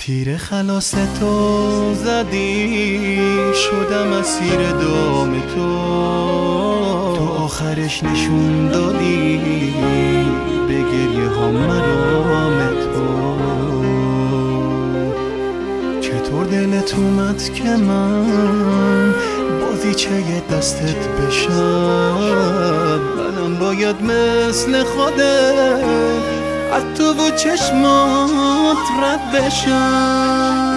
تیر خلاص تو زدی شدم اسیر دام تو آخرش نشون دادی به گریه ها مرام تو. چطور دلت اومد که من بازیچه دستت بشم؟ منم باید مثل خودت از تو و چشمات رد بشم.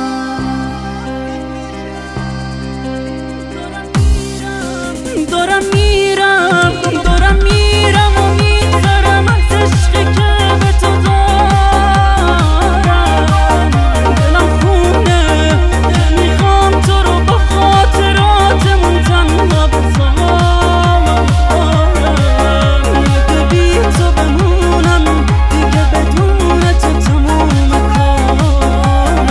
دارم میرم و میگذرم از عشقی که به تو دارم. دلم خونه میخوام تو رو با خاطراتمون تنها بذارم. اگه بی تو بمونم دیگه بدون تو تموم کارم.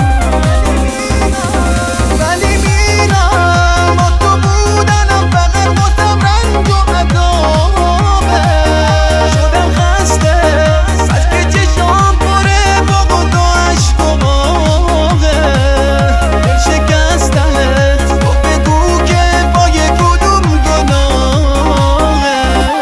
ولی میرم با تو بودنم فقط واسم رنج و عذابه. شدم خسته از که چشام پره بغض و عشق و آهه. دل شکستنت تو بگو که با یه کدوم گناهه.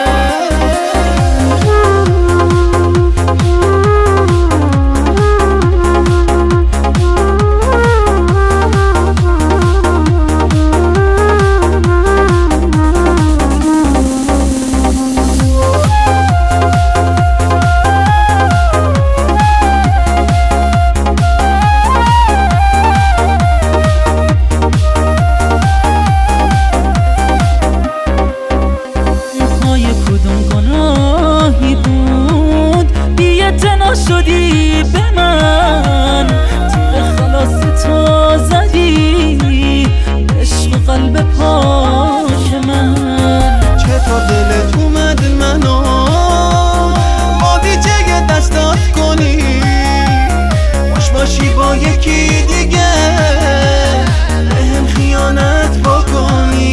کدوم گناهی بود بی‌اعتنا شدی به من؟ تیر خلاص تو زدی عشق قلب پاک من. چطور دلت اومد منو بازیچه دستات کنی؟ باش باشی با یکی دیگه بهم خیانت بکنی.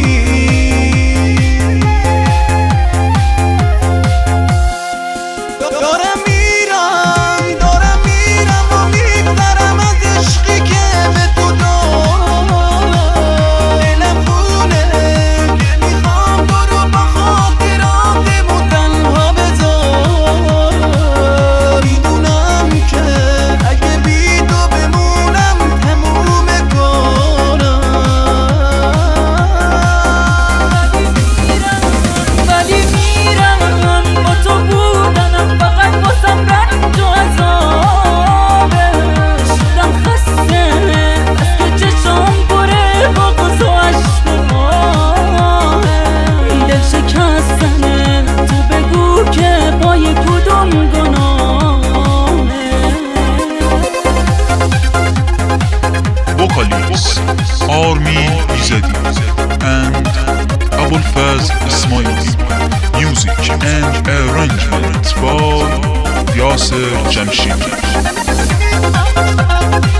دارم میرم و میگذرم از عشقی که به تو دارم. دلم خونه که میخوام تو رو با خاطراتمون تنها بذارم. میدونم که اگه بی تو بمونم تموم کارم. ولی میرم با تو بودنم فقط واسم رنج و عذابه. شدم خسته از که چشام پره بغض و عشق و آهه. دل شکستنه تو بگو که با یه کدوم گناهه. Vocalist Army Izadi and Abulfaz Ismaili. Music and arrangement by Yasser Jamshid.